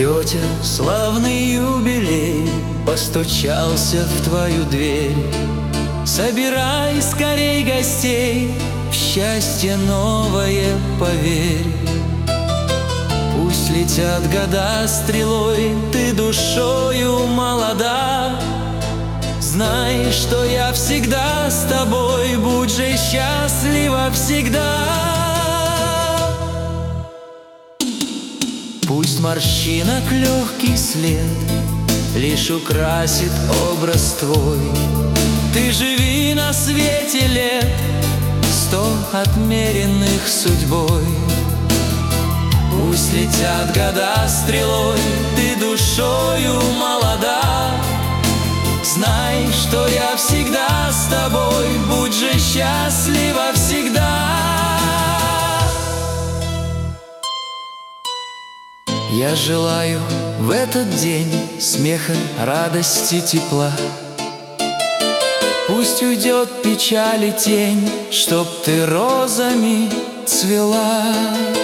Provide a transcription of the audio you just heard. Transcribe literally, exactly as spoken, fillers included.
Тетя, славный юбилей постучался в твою дверь. Собирай скорей гостей, в счастье новое поверь. Пусть летят года стрелой, ты душою молода. Знай, что я всегда с тобой, будь же счастлива всегда. Пусть морщинок легкий след лишь украсит образ твой. Ты живи на свете лет сто отмеренных судьбой. Пусть летят года стрелой, ты душою молода. Знай, что я всегда с тобой, будь же счастлива всегда. Я желаю в этот день смеха, радости, тепла. Пусть уйдет печаль и тень, чтоб ты розами цвела.